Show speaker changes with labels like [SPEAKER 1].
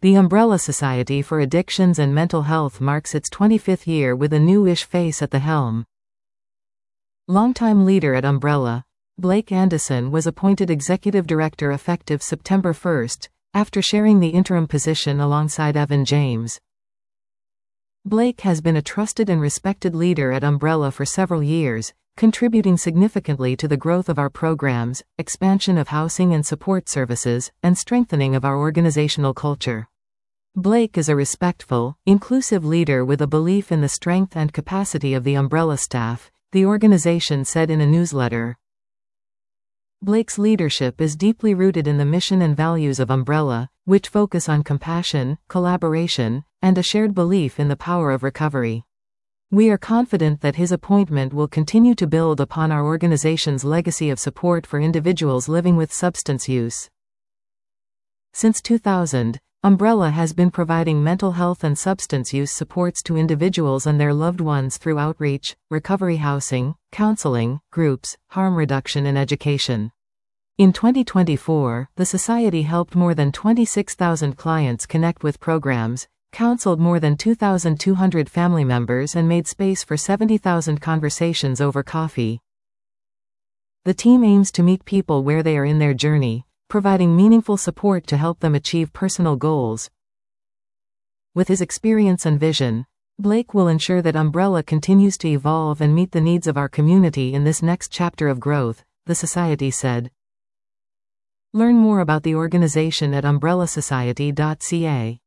[SPEAKER 1] The Umbrella Society for Addictions and Mental Health marks its 25th year with a new-ish face at the helm. Longtime leader at Umbrella, Blake Anderson was appointed executive director effective September 1, after sharing the interim position alongside Evan James. Blake has been a trusted and respected leader at Umbrella for several years, contributing significantly to the growth of our programs, expansion of housing and support services, and strengthening of our organizational culture. Blake is a respectful, inclusive leader with a belief in the strength and capacity of the Umbrella staff, the organization said in a newsletter. Blake's leadership is deeply rooted in the mission and values of Umbrella, which focus on compassion, collaboration, and a shared belief in the power of recovery. We are confident that his appointment will continue to build upon our organization's legacy of support for individuals living with substance use. Since 2000, Umbrella has been providing mental health and substance use supports to individuals and their loved ones through outreach, recovery housing, counseling, groups, harm reduction and education. In 2024, the Society helped more than 26,000 clients connect with programs, counseled more than 2,200 family members and made space for 70,000 conversations over coffee. The team aims to meet people where they are in their journey, providing meaningful support to help them achieve personal goals. With his experience and vision, Blake will ensure that Umbrella continues to evolve and meet the needs of our community in this next chapter of growth, the Society said. Learn more about the organization at umbellasociety.ca.